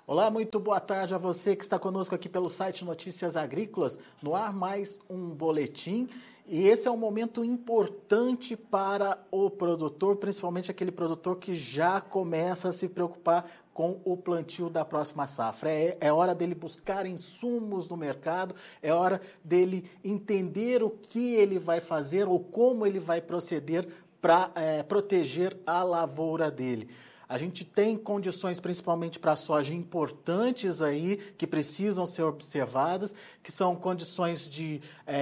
Olá, muito boa tarde a você que está conosco aqui pelo site Notícias Agrícolas. No ar mais um boletim e esse é um momento importante para o produtor, principalmente aquele produtor que já começa a se preocupar com o plantio da próxima safra. É hora dele buscar insumos no mercado, é hora dele entender o que ele vai fazer ou como ele vai proceder para proteger a lavoura dele. A gente tem condições, principalmente para a soja, importantes aí, que precisam ser observadas, que são condições de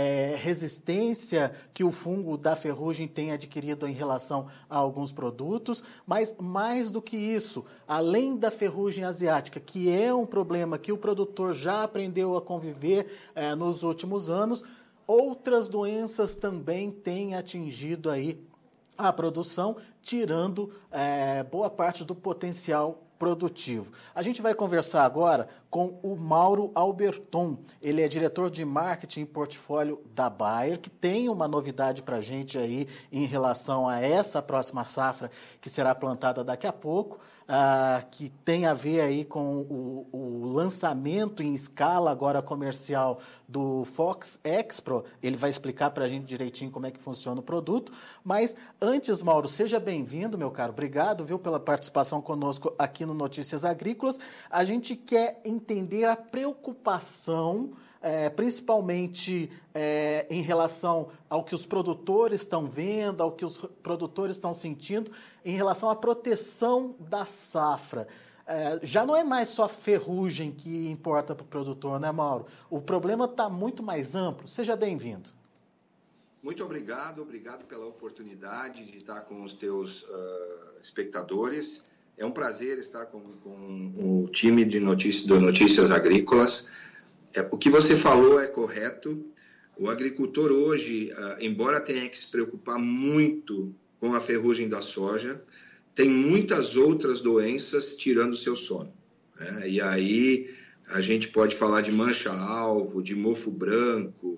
resistência que o fungo da ferrugem tem adquirido em relação a alguns produtos, mas mais do que isso, além da ferrugem asiática, que é um problema que o produtor já aprendeu a conviver nos últimos anos, outras doenças também têm atingido aí a produção, tirando boa parte do potencial produtivo. A gente vai conversar agora com o Mauro Alberton. Ele é diretor de marketing e portfólio da Bayer, que tem uma novidade para a gente aí em relação a essa próxima safra que será plantada daqui a pouco, que tem a ver aí com o lançamento em escala agora comercial do Fox Expro. Ele vai explicar para a gente direitinho como é que funciona o produto. Mas antes, Mauro, seja bem-vindo, meu caro. Obrigado, viu, pela participação conosco aqui no Notícias Agrícolas. A gente quer entender a preocupação, principalmente em relação ao que os produtores estão vendo, ao que os produtores estão sentindo, em relação à proteção da safra. Já não é mais só ferrugem que importa para o produtor, né, Mauro? O problema está muito mais amplo. Seja bem-vindo. Muito obrigado pela oportunidade de estar com os teus espectadores. É um prazer estar com o time de Notícias Agrícolas. O que você falou é correto. O agricultor hoje, embora tenha que se preocupar muito com a ferrugem da soja, tem muitas outras doenças tirando o seu sono. E aí a gente pode falar de mancha-alvo, de mofo branco,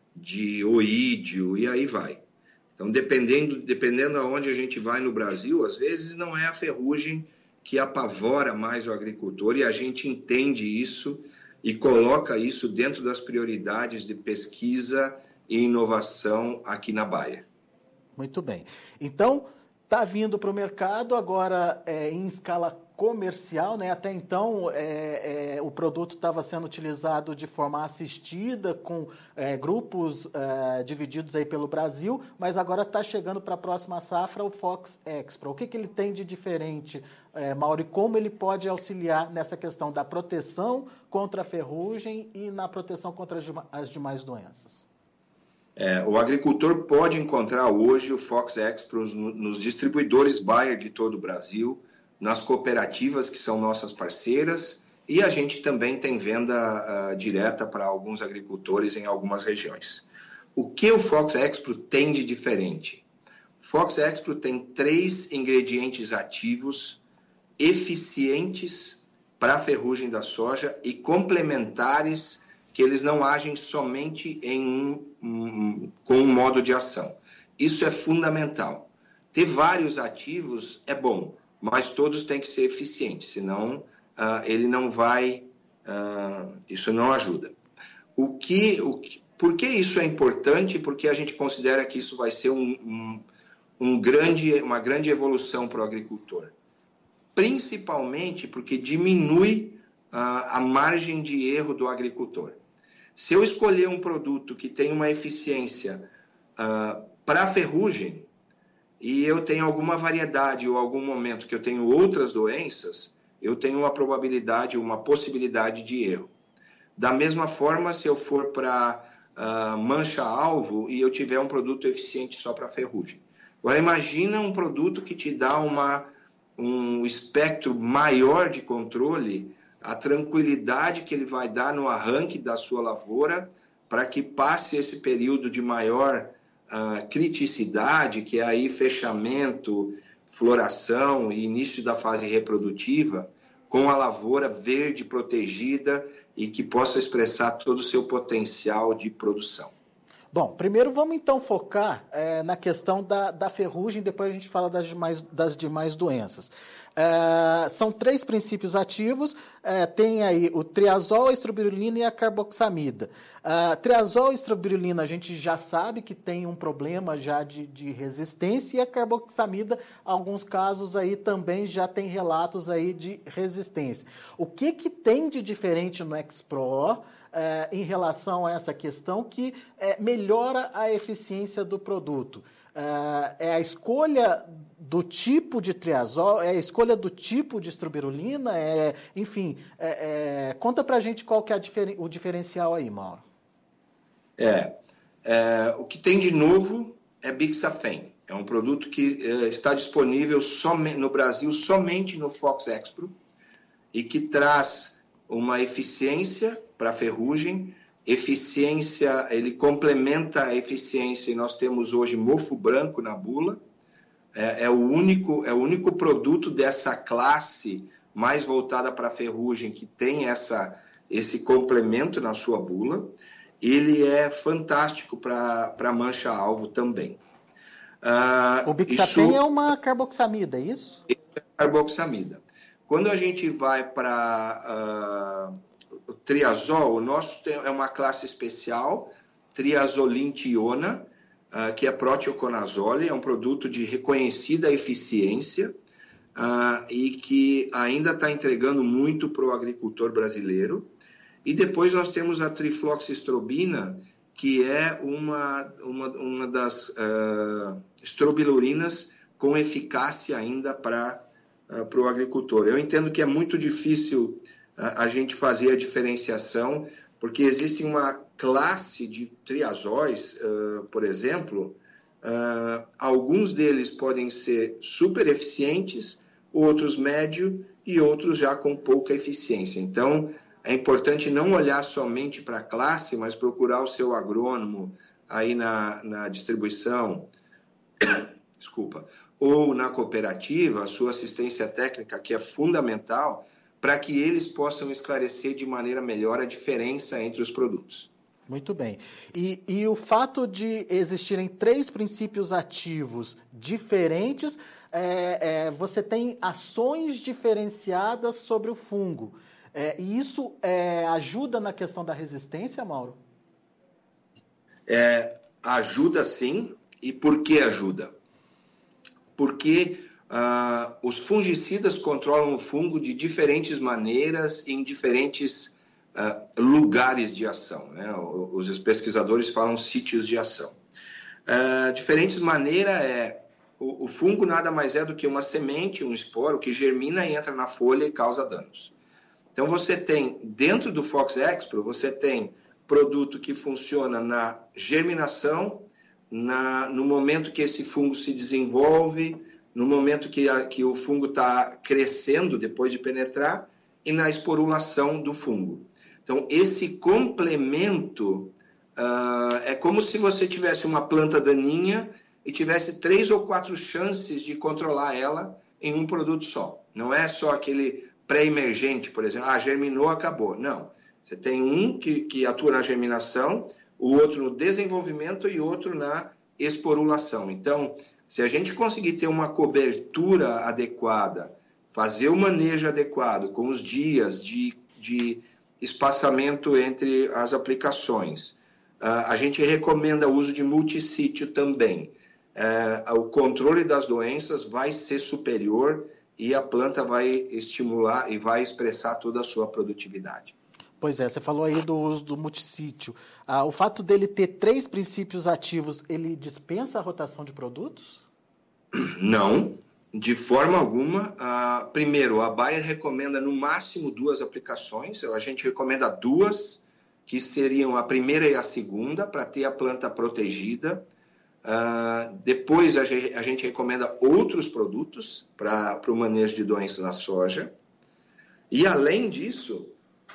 de oídio, e aí vai. Então, dependendo aonde a gente vai no Brasil, às vezes não é a ferrugem que apavora mais o agricultor, e a gente entende isso e coloca isso dentro das prioridades de pesquisa e inovação aqui na Bayer. Muito bem. Então, está vindo para o mercado agora em escala comercial, né? Até então o produto estava sendo utilizado de forma assistida, com grupos divididos aí pelo Brasil, mas agora está chegando para a próxima safra o Fox Expro. O que ele tem de diferente, Mauro, e como ele pode auxiliar nessa questão da proteção contra a ferrugem e na proteção contra as demais doenças? O agricultor pode encontrar hoje o Fox Expro nos distribuidores Bayer de todo o Brasil, nas cooperativas que são nossas parceiras, e a gente também tem venda direta para alguns agricultores em algumas regiões. O que o Fox Expro tem de diferente? O Fox Expro tem 3 ingredientes ativos eficientes para a ferrugem da soja e complementares, que eles não agem somente com um modo de ação. Isso é fundamental. Ter vários ativos é bom, mas todos têm que ser eficientes, senão ele não vai, isso não ajuda. Por que isso é importante? Porque a gente considera que isso vai ser uma grande evolução para o agricultor. Principalmente porque diminui a margem de erro do agricultor. Se eu escolher um produto que tem uma eficiência para a ferrugem, e eu tenho alguma variedade ou algum momento que eu tenho outras doenças, eu tenho uma probabilidade, uma possibilidade de erro. Da mesma forma, se eu for para mancha-alvo e eu tiver um produto eficiente só para ferrugem. Agora, imagina um produto que te dá um espectro maior de controle, a tranquilidade que ele vai dar no arranque da sua lavoura, para que passe esse período de maior criticidade, que é aí fechamento, floração e início da fase reprodutiva, com a lavoura verde protegida e que possa expressar todo o seu potencial de produção. Bom, primeiro vamos então focar na questão da ferrugem, depois a gente fala das demais doenças. São 3 princípios ativos, tem aí o triazol, a estrobilurina e a carboxamida. Triazol e estrobilurina a gente já sabe que tem um problema já de resistência, e a carboxamida, alguns casos aí também já tem relatos aí de resistência. O que tem de diferente no X-Pro em relação a essa questão que melhora a eficiência do produto? É a escolha do tipo de triazol, é a escolha do tipo de estrobilurina, enfim, conta pra gente qual que é o diferencial aí, Mauro. O que tem de novo é Bixafen. É um produto que está disponível no Brasil somente no Fox Expro e que traz uma eficiência para ferrugem, ele complementa a eficiência, e nós temos hoje mofo branco na bula, é o único produto dessa classe mais voltada para a ferrugem que tem esse complemento na sua bula. Ele é fantástico para mancha-alvo também. O Bixafen é uma carboxamida, é isso? É carboxamida. Quando a gente vai para o triazol, o nosso é uma classe especial, triazolintiona, que é proteoconazole, é um produto de reconhecida eficiência e que ainda está entregando muito para o agricultor brasileiro. E depois nós temos a trifloxistrobina, que é uma das estrobilurinas com eficácia ainda para o agricultor. Eu entendo que é muito difícil a gente fazer a diferenciação, porque existe uma classe de triazóis, por exemplo, alguns deles podem ser super eficientes, outros médio e outros já com pouca eficiência. Então, é importante não olhar somente para a classe, mas procurar o seu agrônomo aí na distribuição, ou na cooperativa, a sua assistência técnica, que é fundamental, para que eles possam esclarecer de maneira melhor a diferença entre os produtos. Muito bem. E o fato de existirem 3 princípios ativos diferentes, você tem ações diferenciadas sobre o fungo. E isso ajuda na questão da resistência, Mauro? Ajuda sim. E por que ajuda? Porque os fungicidas controlam o fungo de diferentes maneiras em diferentes lugares de ação, né? Os pesquisadores falam sítios de ação. Diferentes maneiras o fungo nada mais é do que uma semente, um esporo que germina e entra na folha e causa danos. Então você tem, dentro do Fox Expro, você tem produto que funciona na germinação, no momento que esse fungo se desenvolve, no momento que o fungo está crescendo depois de penetrar, e na esporulação do fungo. Então, esse complemento é como se você tivesse uma planta daninha e tivesse 3 ou 4 chances de controlar ela em um produto só. Não é só aquele pré-emergente, por exemplo, germinou, acabou. Não. Você tem um que atua na germinação, o outro no desenvolvimento e outro na esporulação. Então, se a gente conseguir ter uma cobertura adequada, fazer o manejo adequado, com os dias de espaçamento entre as aplicações, a gente recomenda o uso de multissítio também. O controle das doenças vai ser superior e a planta vai estimular e vai expressar toda a sua produtividade. Pois é, você falou aí do uso do multissítio. O fato dele ter 3 princípios ativos, ele dispensa a rotação de produtos? Não, de forma alguma. Primeiro, a Bayer recomenda no máximo 2 aplicações. A gente recomenda 2, que seriam a primeira e a segunda, para ter a planta protegida. Depois a gente recomenda outros produtos para o manejo de doenças na soja. E além disso,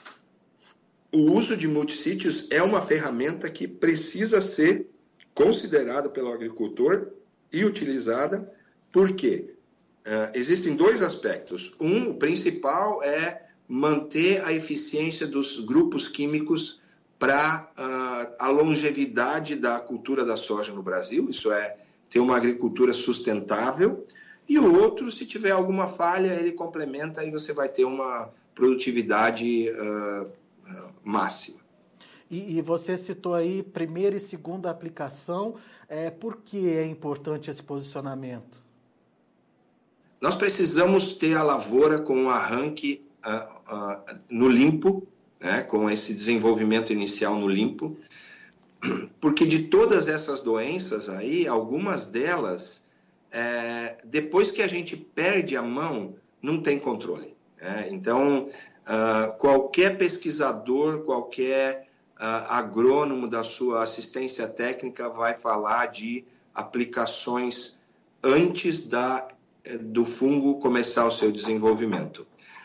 o uso de multissítios é uma ferramenta que precisa ser considerada pelo agricultor e utilizada, porque existem 2 aspectos. O principal é manter a eficiência dos grupos químicos para a longevidade da cultura da soja no Brasil, isso é, ter uma agricultura sustentável, e o outro, se tiver alguma falha, ele complementa e você vai ter uma produtividade máxima. E você citou aí primeira e segunda aplicação, por que é importante esse posicionamento? Nós precisamos ter a lavoura com um arranque no limpo, né, com esse desenvolvimento inicial no limpo, porque de todas essas doenças aí, algumas delas, depois que a gente perde a mão, não tem controle. Então, qualquer pesquisador, qualquer agrônomo da sua assistência técnica vai falar de aplicações antes do fungo começar o seu desenvolvimento.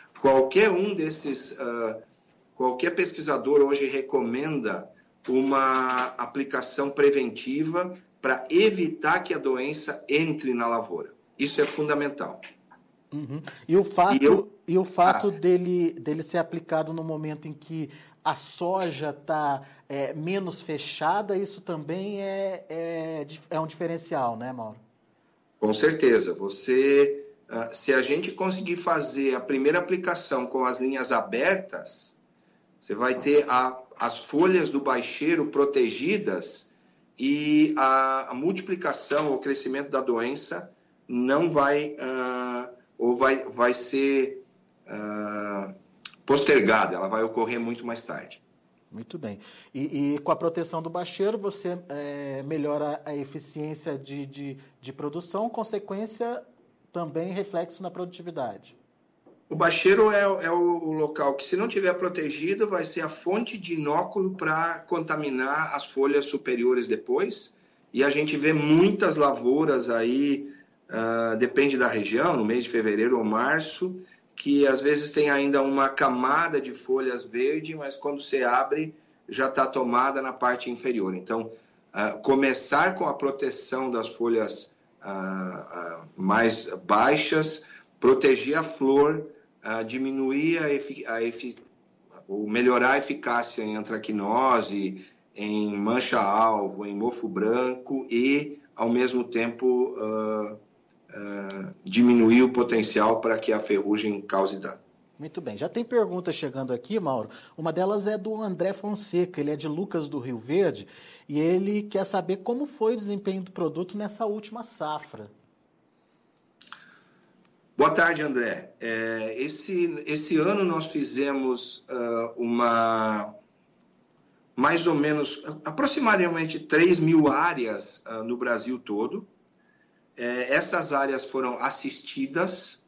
Qualquer pesquisador hoje recomenda uma aplicação preventiva para evitar que a doença entre na lavoura. Isso é fundamental. Uhum. E o fato dele ser aplicado no momento em que a soja está menos fechada, isso também é um diferencial, né, Mauro? Com certeza. Se a gente conseguir fazer a primeira aplicação com as linhas abertas, você vai ter as folhas do baixeiro protegidas e a multiplicação, o crescimento da doença não vai, vai ser postergada, ela vai ocorrer muito mais tarde. Muito bem. E com a proteção do baixeiro, você melhora a eficiência de produção, consequência também reflexo na produtividade. O baixeiro é o local que, se não tiver protegido, vai ser a fonte de inóculo para contaminar as folhas superiores depois. E a gente vê muitas lavouras aí, depende da região, no mês de fevereiro ou março, que às vezes tem ainda uma camada de folhas verde, mas quando você abre, já está tomada na parte inferior. Então, começar com a proteção das folhas mais baixas, proteger a flor, diminuir ou melhorar a eficácia em antracnose, em mancha-alvo, em mofo branco e, ao mesmo tempo, diminuir o potencial para que a ferrugem cause dano. Muito bem. Já tem perguntas chegando aqui, Mauro. Uma delas é do André Fonseca, ele é de Lucas do Rio Verde, e ele quer saber como foi o desempenho do produto nessa última safra. Boa tarde, André. Esse ano nós fizemos mais ou menos, aproximadamente 3.000 áreas no Brasil todo. Essas áreas foram assistidas.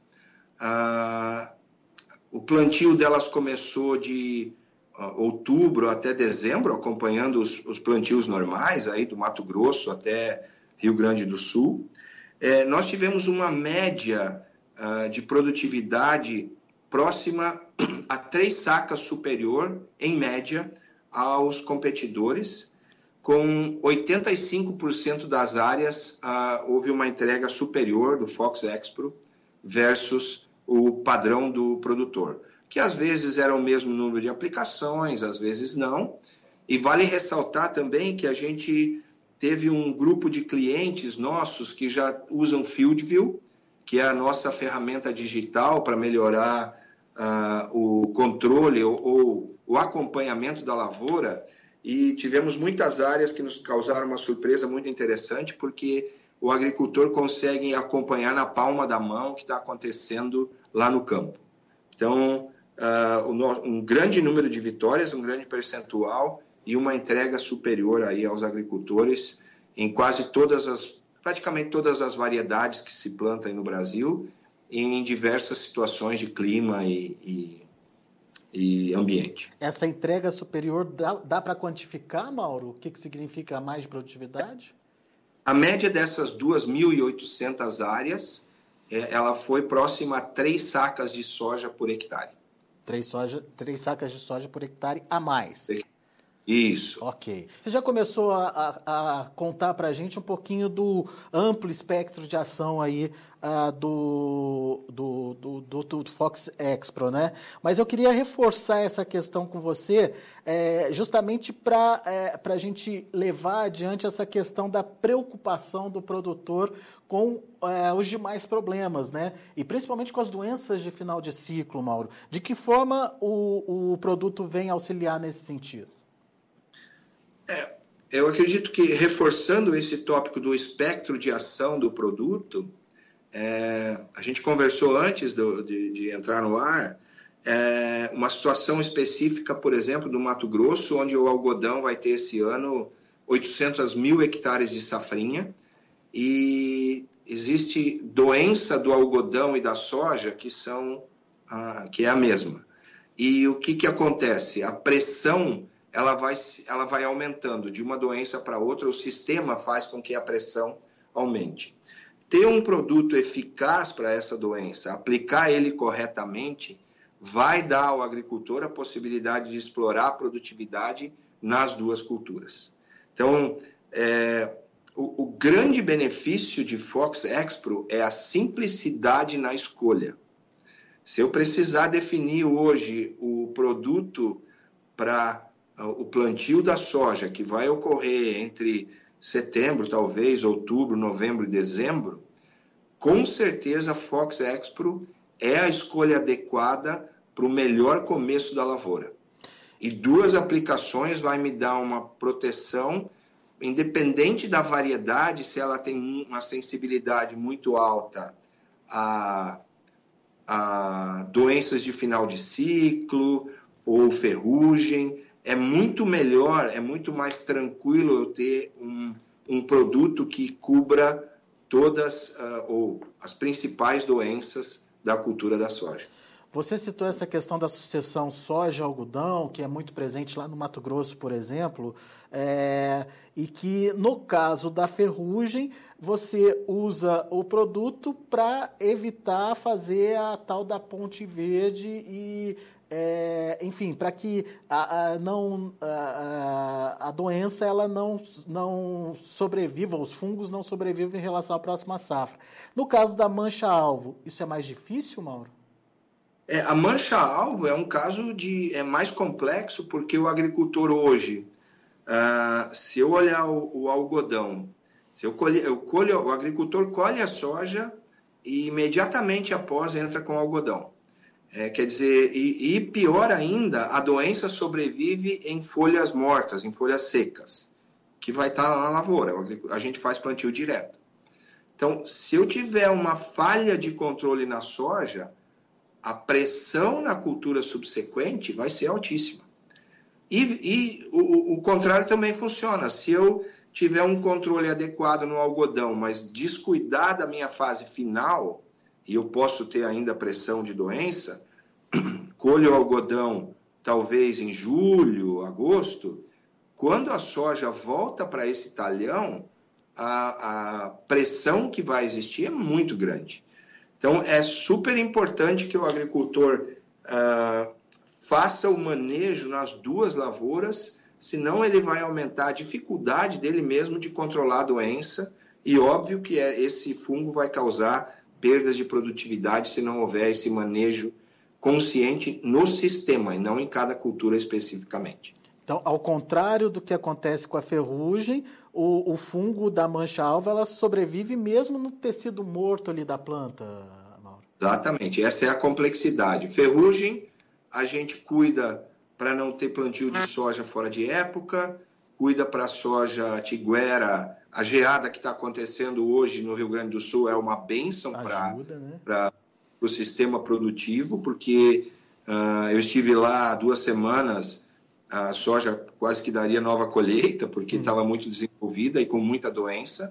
O plantio delas começou de outubro até dezembro, acompanhando os plantios normais aí do Mato Grosso até Rio Grande do Sul. Nós tivemos uma média de produtividade próxima a 3 sacas superior, em média, aos competidores. Com 85% das áreas, houve uma entrega superior do Fox Expro versus o padrão do produtor, que às vezes era o mesmo número de aplicações, às vezes não. E vale ressaltar também que a gente teve um grupo de clientes nossos que já usam FieldView, que é a nossa ferramenta digital para melhorar o controle ou o acompanhamento da lavoura, e tivemos muitas áreas que nos causaram uma surpresa muito interessante, porque o agricultor consegue acompanhar na palma da mão o que está acontecendo lá no campo. Então, um grande número de vitórias, um grande percentual e uma entrega superior aí aos agricultores em praticamente todas as variedades que se plantam no Brasil, em diversas situações de clima e ambiente. Essa entrega superior dá para quantificar, Mauro? O que significa mais de produtividade? A média dessas 2.800 áreas, ela foi próxima a 3 sacas de soja por hectare. 3 sacas de soja por hectare a mais. Isso. Ok. Você já começou a contar para a gente um pouquinho do amplo espectro de ação aí do Fox Expro, né? Mas eu queria reforçar essa questão com você, justamente para a gente levar adiante essa questão da preocupação do produtor com os demais problemas, né? E principalmente com as doenças de final de ciclo, Mauro. De que forma o produto vem auxiliar nesse sentido? Eu acredito que, reforçando esse tópico do espectro de ação do produto, a gente conversou antes de entrar no ar, uma situação específica, por exemplo, do Mato Grosso, onde o algodão vai ter esse ano 800 mil hectares de safrinha, e existe doença do algodão e da soja que é a mesma. E o que acontece? A pressão ela vai aumentando de uma doença para outra, o sistema faz com que a pressão aumente. Ter um produto eficaz para essa doença, aplicar ele corretamente, vai dar ao agricultor a possibilidade de explorar a produtividade nas duas culturas. Então, o grande benefício de Fox Expro é a simplicidade na escolha. Se eu precisar definir hoje o produto para o plantio da soja, que vai ocorrer entre setembro, talvez, outubro, novembro e dezembro, com certeza a Fox Expro é a escolha adequada para o melhor começo da lavoura. E duas aplicações vai me dar uma proteção, independente da variedade, se ela tem uma sensibilidade muito alta a doenças de final de ciclo ou ferrugem. É muito melhor, é muito mais tranquilo eu ter um produto que cubra todas ou as principais doenças da cultura da soja. Você citou essa questão da sucessão soja-algodão, que é muito presente lá no Mato Grosso, por exemplo, e que, no caso da ferrugem, você usa o produto para evitar fazer a tal da ponte verde e, enfim, para que a doença ela não sobreviva, os fungos não sobrevivam em relação à próxima safra. No caso da mancha-alvo, isso é mais difícil, Mauro? A mancha-alvo é um caso mais complexo, porque o agricultor hoje, se eu olhar o algodão, o agricultor colhe a soja e imediatamente após entra com o algodão. Quer dizer, e pior ainda, a doença sobrevive em folhas mortas, em folhas secas, que vai estar lá na lavoura. A gente faz plantio direto. Então, se eu tiver uma falha de controle na soja, a pressão na cultura subsequente vai ser altíssima. E o contrário também funciona. Se eu tiver um controle adequado no algodão, mas descuidar da minha fase final, e eu posso ter ainda pressão de doença, colho o algodão talvez em julho, agosto, quando a soja volta para esse talhão, a pressão que vai existir é muito grande. Então, é super importante que o agricultor faça o manejo nas duas lavouras, senão ele vai aumentar a dificuldade dele mesmo de controlar a doença, e óbvio que esse fungo vai causar perdas de produtividade se não houver esse manejo consciente no sistema, e não em cada cultura especificamente. Então, ao contrário do que acontece com a ferrugem, o fungo da mancha-alva ela sobrevive mesmo no tecido morto ali da planta, Mauro? Exatamente, essa é a complexidade. Ferrugem, a gente cuida para não ter plantio de soja fora de época, cuida para a soja tiguera. A geada que está acontecendo hoje no Rio Grande do Sul é uma bênção para o sistema produtivo, porque eu estive lá 2 semanas, a soja quase que daria nova colheita, porque estava muito desenvolvida e com muita doença.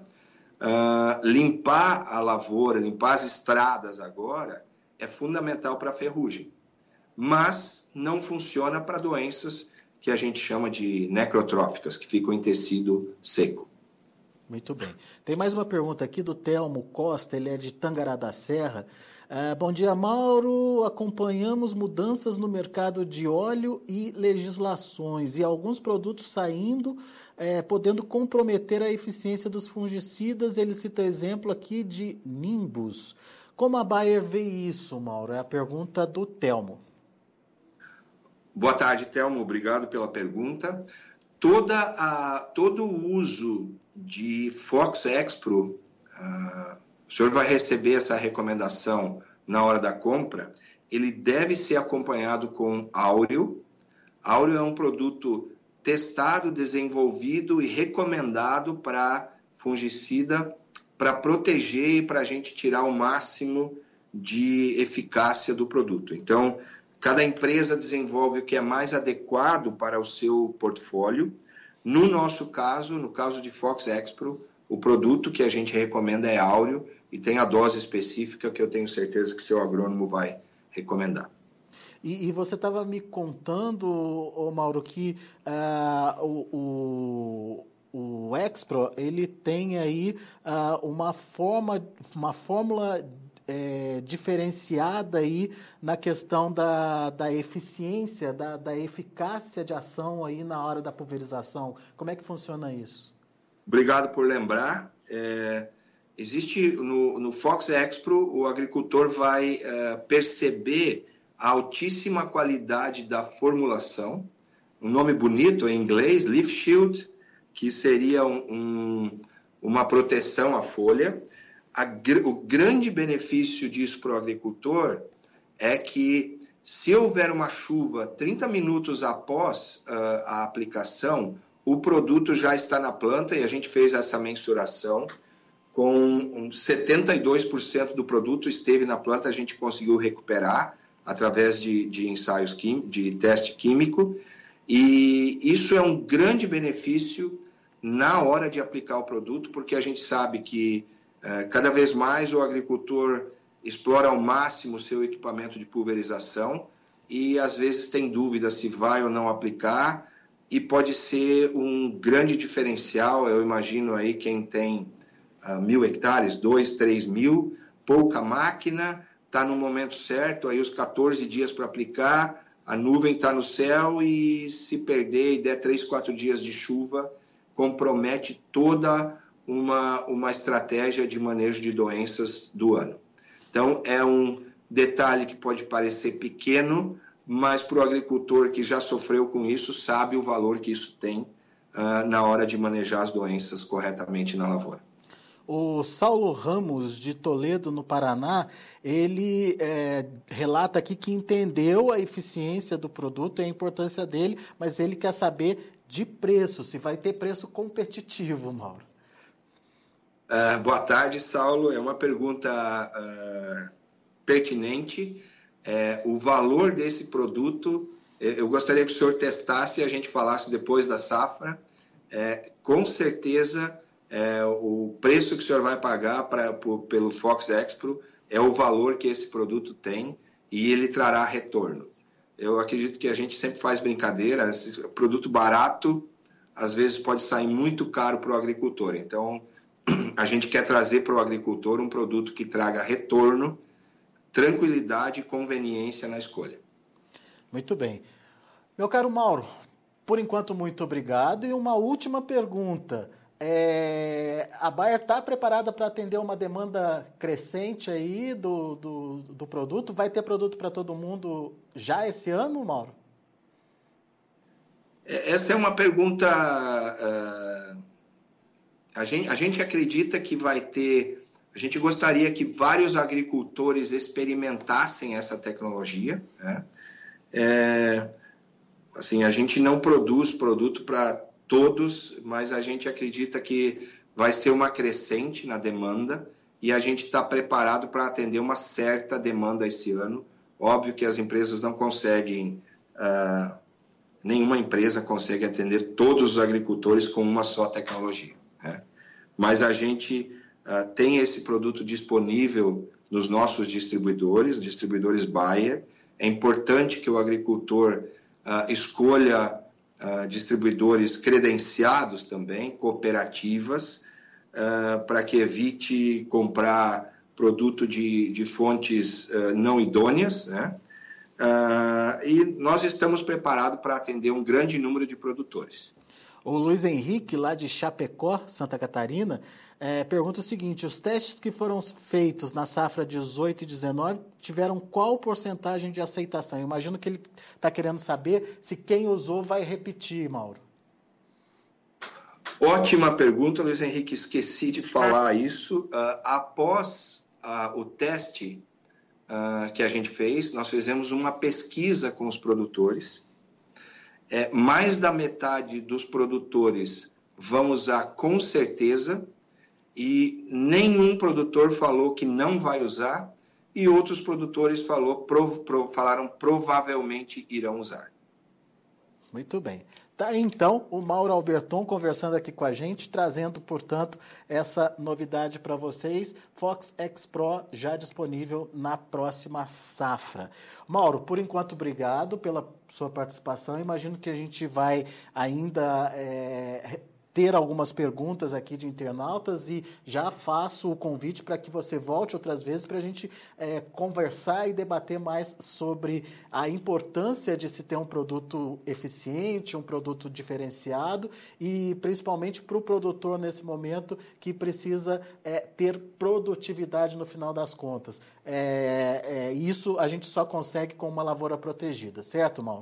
Limpar a lavoura, limpar as estradas agora é fundamental para a ferrugem, mas não funciona para doenças que a gente chama de necrotróficas, que ficam em tecido seco. Muito bem. Tem mais uma pergunta aqui do Telmo Costa, ele é de Tangará da Serra. Bom dia, Mauro. Acompanhamos mudanças no mercado de óleo e legislações e alguns produtos saindo, podendo comprometer a eficiência dos fungicidas. Ele cita exemplo aqui de Nimbus. Como a Bayer vê isso, Mauro? É a pergunta do Telmo. Boa tarde, Telmo. Obrigado pela pergunta. Todo o uso de Fox Expro, o senhor vai receber essa recomendação na hora da compra, ele deve ser acompanhado com Áureo. Áureo é um produto testado, desenvolvido e recomendado para fungicida, para proteger e para a gente tirar o máximo de eficácia do produto. Então, cada empresa desenvolve o que é mais adequado para o seu portfólio. No nosso caso, no caso de Fox Expro, o produto que a gente recomenda é Áureo e tem a dose específica que eu tenho certeza que seu agrônomo vai recomendar. E você estava me contando, Mauro, que o Expro ele tem aí uma fórmula diferenciada aí na questão da eficiência, da eficácia de ação aí na hora da pulverização. Como é que funciona isso? Obrigado por lembrar. Existe no Fox Expro, o agricultor vai perceber a altíssima qualidade da formulação, um nome bonito em inglês, Leaf Shield, que seria uma proteção à folha. O grande benefício disso para o agricultor é que, se houver uma chuva 30 minutos após a aplicação, o produto já está na planta e a gente fez essa mensuração. Com 72% do produto esteve na planta, a gente conseguiu recuperar através de ensaios de teste químico. E isso é um grande benefício na hora de aplicar o produto, porque a gente sabe que cada vez mais o agricultor explora ao máximo o seu equipamento de pulverização e às vezes tem dúvida se vai ou não aplicar, e pode ser um grande diferencial. Eu imagino aí quem tem 1.000 hectares, 2, 3 mil, pouca máquina, está no momento certo, aí os 14 dias para aplicar, a nuvem está no céu e se perder e der 3, 4 dias de chuva, compromete toda uma estratégia de manejo de doenças do ano. Então, é um detalhe que pode parecer pequeno, mas para o agricultor que já sofreu com isso, sabe o valor que isso tem na hora de manejar as doenças corretamente na lavoura. O Saulo Ramos, de Toledo, no Paraná, ele relata aqui que entendeu a eficiência do produto e a importância dele, mas ele quer saber de preço, se vai ter preço competitivo, Mauro. Boa tarde, Saulo. É uma pergunta pertinente. O valor desse produto, eu gostaria que o senhor testasse e a gente falasse depois da safra. Com certeza, o preço que o senhor vai pagar pelo Fox Expro é o valor que esse produto tem e ele trará retorno. Eu acredito que a gente sempre faz brincadeira, esse produto barato, às vezes pode sair muito caro para o agricultor. Então, a gente quer trazer para o agricultor um produto que traga retorno, tranquilidade e conveniência na escolha. Muito bem. Meu caro Mauro, por enquanto, muito obrigado. E uma última pergunta. A Bayer está preparada para atender uma demanda crescente aí do produto? Vai ter produto para todo mundo já esse ano, Mauro? Essa é uma pergunta... A gente acredita que vai ter... A gente gostaria que vários agricultores experimentassem essa tecnologia, né? Assim, a gente não produz produto para todos, mas a gente acredita que vai ser uma crescente na demanda e a gente está preparado para atender uma certa demanda esse ano. Óbvio que as empresas não conseguem... nenhuma empresa consegue atender todos os agricultores com uma só tecnologia, né? Mas a gente tem esse produto disponível nos nossos distribuidores Bayer. É importante que o agricultor escolha distribuidores credenciados também, cooperativas. para que evite comprar produto de fontes não idôneas, né? E nós estamos preparados para atender um grande número de produtores. O Luiz Henrique, lá de Chapecó, Santa Catarina, pergunta o seguinte: os testes que foram feitos na safra 18 e 19 tiveram qual porcentagem de aceitação? Eu imagino que ele está querendo saber se quem usou vai repetir, Mauro. Ótima pergunta, Luiz Henrique. Esqueci de falar isso. Após o teste que a gente fez, nós fizemos uma pesquisa com os produtores. Mais da metade dos produtores vão usar com certeza, e nenhum produtor falou que não vai usar, e outros produtores falaram provavelmente irão usar. Muito bem. Tá, então, o Mauro Alberton conversando aqui com a gente, trazendo, portanto, essa novidade para vocês. Fox X Pro já disponível na próxima safra. Mauro, por enquanto, obrigado pela sua participação. Imagino que a gente vai ainda ter algumas perguntas aqui de internautas e já faço o convite para que você volte outras vezes para a gente conversar e debater mais sobre a importância de se ter um produto eficiente, um produto diferenciado e principalmente para o produtor nesse momento que precisa ter produtividade no final das contas. Isso a gente só consegue com uma lavoura protegida, certo, Mauro?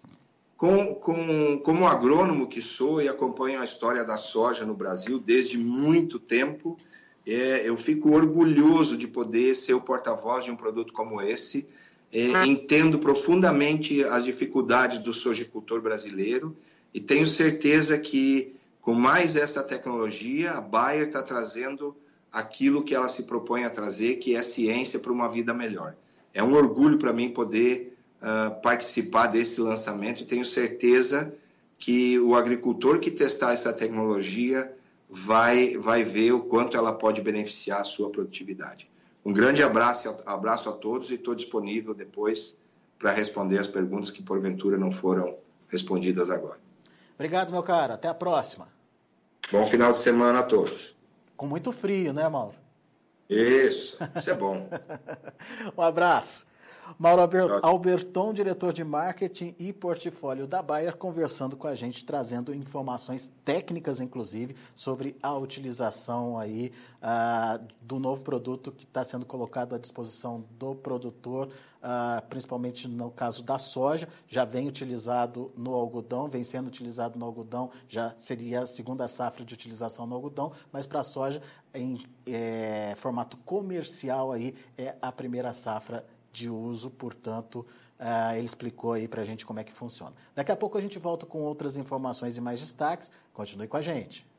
Como agrônomo que sou e acompanho a história da soja no Brasil desde muito tempo, eu fico orgulhoso de poder ser o porta-voz de um produto como esse. Entendo profundamente as dificuldades do sojicultor brasileiro e tenho certeza que, com mais essa tecnologia, a Bayer está trazendo aquilo que ela se propõe a trazer, que é ciência para uma vida melhor. É um orgulho para mim poder participar desse lançamento e tenho certeza que o agricultor que testar essa tecnologia vai ver o quanto ela pode beneficiar a sua produtividade. Um grande abraço a todos e estou disponível depois para responder as perguntas que porventura não foram respondidas agora. Obrigado, meu cara. Até a próxima. Bom final de semana a todos. Com muito frio, né, Mauro? Isso é bom. Um abraço. Mauro Alberton, diretor de marketing e portfólio da Bayer, conversando com a gente, trazendo informações técnicas, inclusive, sobre a utilização aí, do novo produto que está sendo colocado à disposição do produtor, principalmente no caso da soja. Já vem utilizado no algodão, vem sendo utilizado no algodão, já seria a segunda safra de utilização no algodão, mas para a soja, em formato comercial, aí, é a primeira safra de uso, portanto, ele explicou aí para a gente como é que funciona. Daqui a pouco a gente volta com outras informações e mais destaques. Continue com a gente.